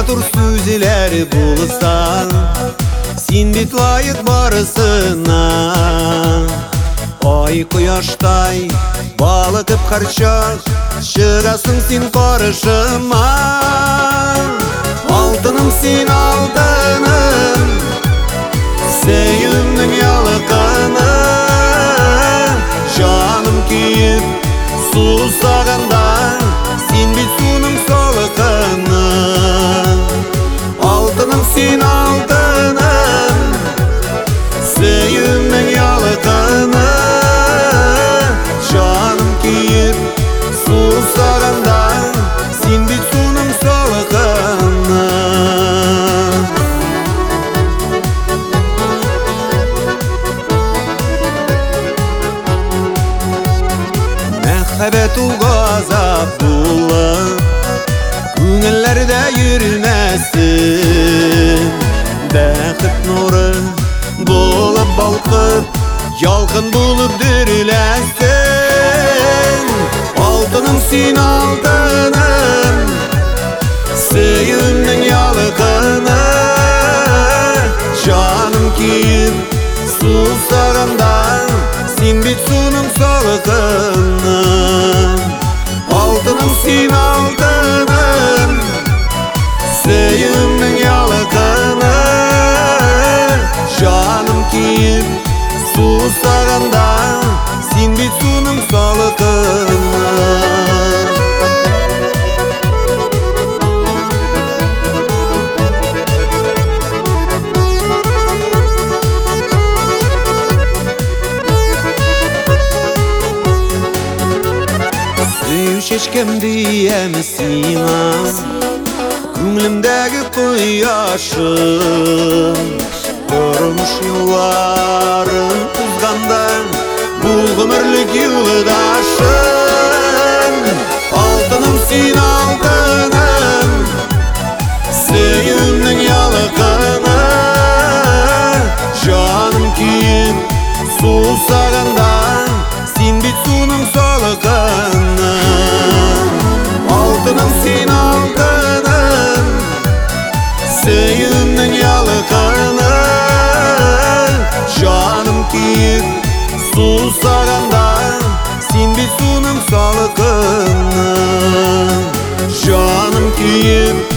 матур сүзләр булса, син бит лайык барысына. Ай кояштай балкып һәрчак, чыгасың син каршыма. Алтыным син алтыным, сөюмнең ялкыны. Жаным күйүп сусаганда, син бит суның салкыны. Алтыным син алтыным, сөюмнең ялкыны. Жаным күйүп сусаганда, син бит суның салкыны. Мәхәббәт ул газап булып, күңелләрдә йөрмәсен. Бәхет нуры булып балкып, ялкын булып дөрләсен. Алтыным син алтыным, сөюмнең ялкыны. Жаным күйүп сусаганда, син бит суның салкыны. Алтыным син алтыным, сөюмнең ялкыны. Жаным күйүп сусаганда, син бит суның салкыны. Чечкем дием сиңа, күңлемдәге кояшым. Тормыш юлларын узганда, бул гомерлек юлдашым. Алтыным син алтыным, сөюмнең ялкыны. Жаным күйүп сусаганда, син бит суның салкыны. Алтыным син алтыным, сөюмнең ялкыны. Жаным күйүп сусаганда, син бит суның салкыны. Жаным күйүп